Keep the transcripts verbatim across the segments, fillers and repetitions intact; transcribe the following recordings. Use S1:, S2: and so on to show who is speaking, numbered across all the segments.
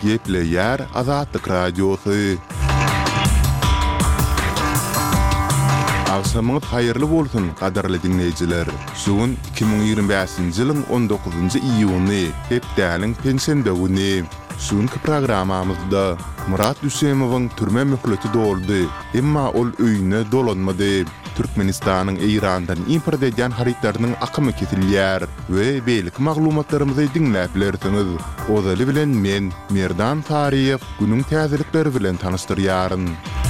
S1: Geple yer Azatlyk radiosu. Akşamınız hayırlı bolsun, qadarly dinleyijiler. Şugun iki bin ýygrimi beşinji ýylyň on dokuzunjy iýuny, hepdäniň pensiýa güni. Şugunky programamyzda Murat Üsemowyň türme möhleti doldy, emma ol öýüne dolanmady. Türkmenistanyň Eýrandan import edýän haritlarynyň akymy kesilýär we beýlik maglumatlarymyzy dinläp bilersiňiz. Ozaly bilen men Merdan Tariýew günüň täzelikleri bilen tanystyryaryn.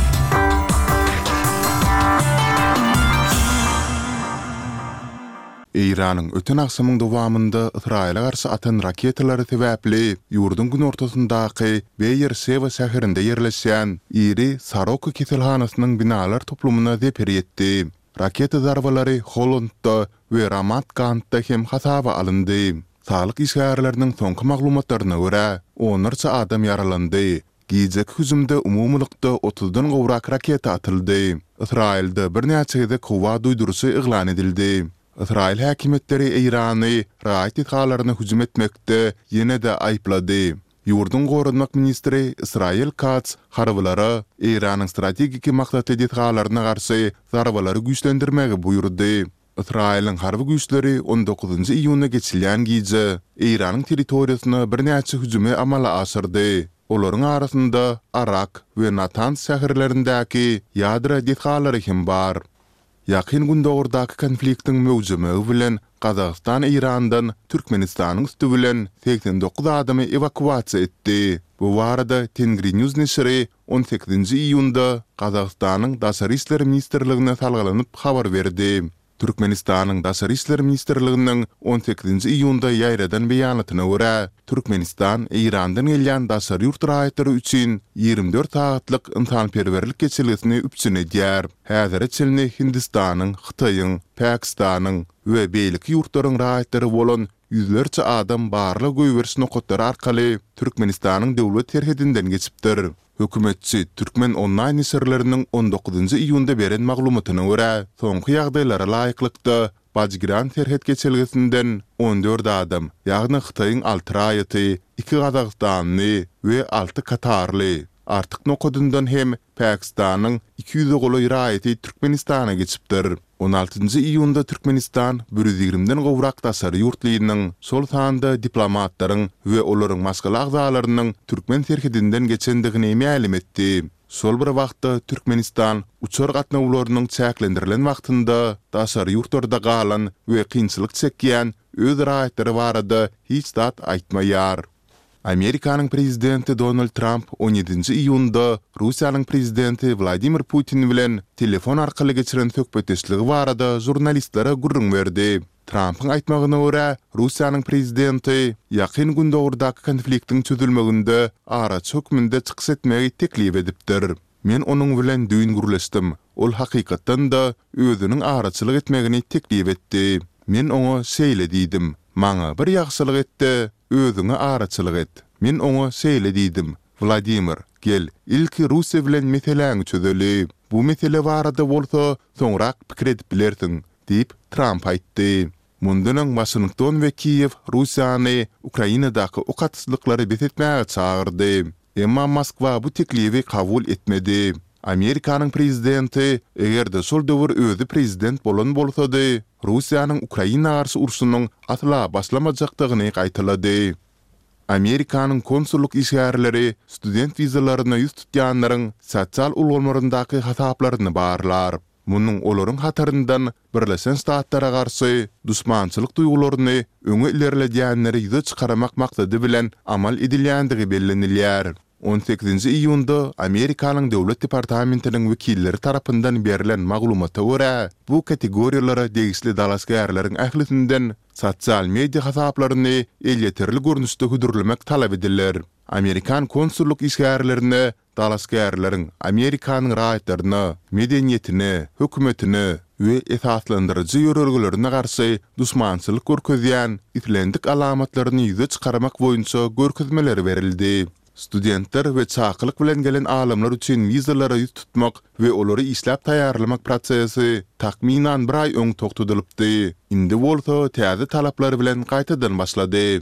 S1: Eýranyň öten akşamyň dowamında Israila garşy atan raketalary sebäpli ýurdun gün ortasyndaky Beýer-Şeva şäherinde ýerleşýän iri Sarok keselhanasynyň binalar toplumuna zeper ýetdi. Raketa zarbalary Hollandda we Ramat Gan'da hem hasaba alındy. Saglyk işgärleriniň soňky maglumatlaryna görä onlarça adam yaralandy. Gijek hüjümde umumlykda otuzdan gowrak raketa atyldy. Israilde bir näçe kowa duýdurusy eglan edildi. Israil häkimetleri Eýrany raýat etgalaryna hüjüm etmekde ýene-de aýplady. Ýurdun gorunmak ministri Israil Katz harbylara Eýranyň strategik maksat etgalaryna garşy zarbalary güýçlendirmegi buýurdy. Israiliň harby güýçleri on dokuzunjy iýuny geçilýän gije Eýranyň territoriýasyna bir näçe hüjüme amala aşyrdy. Olaryň arasynda Arak we Natanz şäherlerindäki ýadra etgalary hem bar. Ýakyn gündäki konfliktiň möwjümi bilen Kazakystan Eýrandan Türkmenistanyň üstü bilen seksen dokuz adamy evakuasiýa etdi. Bu barada Tengri News neşri on sekizinji iýunda Kazakystanyň Daşary işleri ministrligine salgylanyp habar berdi. Türkmenistanyň Daşary işleri ministrliginiň on sekizinji iýunda ýaýradan beýanatyna görä, Türkmenistan Eýrandan gelýän daşary ýurt raýatlary üçin ýygrimi dört saatlyk yntanperwerlik geçirgesini üpsün edýär. Häzir içilni Hindistanyň, Hytaýyň, Pakistanyň we beýlik ýurtlaryň raýatlary bolan yüzlerce adam barly göýberiş nokatlary arkaly Türkmenistanyň döwlet terhedinden geçipdir. Hökümetçi Türkmen online serleriniň on dokuzunjy iýunda beren maglumatyna görä, soňky ýagdaýlara laýyklykda Bajgiran terhed geçilgesinden on dört adam, ýagny Hytaýyň alty raýaty, iki Kazakstanly we alty Katarly. Artyk nokadyndan hem Pakistanyň iki ýüze goly raýaty Türkmenistana geçipdir. on altynjy iýunda Türkmenistan bir yüz ýigrimden gowrak daşary ýurtlarynyň sol sanda diplomatlaryň we olaryň maskaly agzalarynyň Türkmen terhedinden geçendigini ma'lum etdi. Sol bir wagtda Türkmenistan uçar gatnawlarynyň çäklendirilen wagtynda daşary ýurtlarda galan we kynçylyk çekýän öz raýatlary barada hiç dat aýtmaýar. Amerikanyň prezidenti Donald Trump on ýedinji iýunda Russiýanyň prezidenti Vladimir Putin bilen telefon arkaly geçiren söhbetdeşligi barada jurnalistlere gurrun berdi. Trump'yň aýtmagyna görä, Russiýanyň prezidenti ýakyn gündäwrdaky konfliktiň çözülmeginde araçy hökmünde çykyş etmegi teklip edipdir. Men onuň bilen düýün gurleşdim. Ol hakykatdan da özüniň araçylyk etmegini teklip etdi. Men oňa şeýle diýdim. Maňa bir ýagşylyk etdi, özüňe araçylyk et. Men oňa şeýle diýdim. Vladimir, gel, ilki Russiýa bilen meseleňi çözeli. Bu mesele barada bolsa, soňrak pikir edip bilersiň, diýip Trump aýtdy. Mundan Washington we Kiýew Russiýany Ukrainadaky okatsızlyklary betetmäge çağırdy. Emma Moskwa bu teklifi kabul etmedi. Amerikanyň prezidenti egerde sol döwür özü prezident bolan bolsady, Russiýanyň Ukraina garşy urşunyň atla başlamajakdygyny gaýtylady. Amerikanyň konsulluk işgärleri student vizalaryna ýüz tutýanlaryň sosial ulgamlaryndaky hasaplaryny barlar. Munyň olaryň hataryndan Birleşen Ştatlara garşy düşmançylyk duýgularyny öňe ilerledýänleri ýüze çykaramak maksady bilen amal edilýändigi bellenilýär. on sekizinji iýunda Amerikanyň döwlet departamentiniň wekilleri tarapyndan berilen maglumata görä, bu kategoriýalara degisli dalaşgärleriň ählisinden sosial media hasaplaryny elýeterli görnüşde güdürlemek talap ediler. Amerikan konsulluk işgärlerini dalaşgärleriň Amerikanyň raýatlaryna, medeniýetine, hökümetine we esaslandyrjy ýörelgelerini garşy düşmançylyk görkezýän itlendik alamatlaryny ýüze çykaramak boýunça görkezmeler berildi. Studentler we çakylyk bilen gelen alamlar üçin vizalara ýüz tutmak we olary işläp taýýarlamak prosesi takminan bir aý öň toktudylypdy. Indi bolsa täze talaplar bilen gaýtadan başlady.